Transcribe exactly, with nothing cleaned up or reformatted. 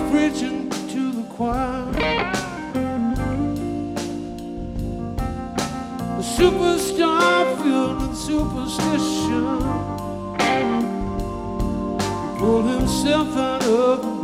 preaching to the choir. A superstar filled with superstition pulled himself out of the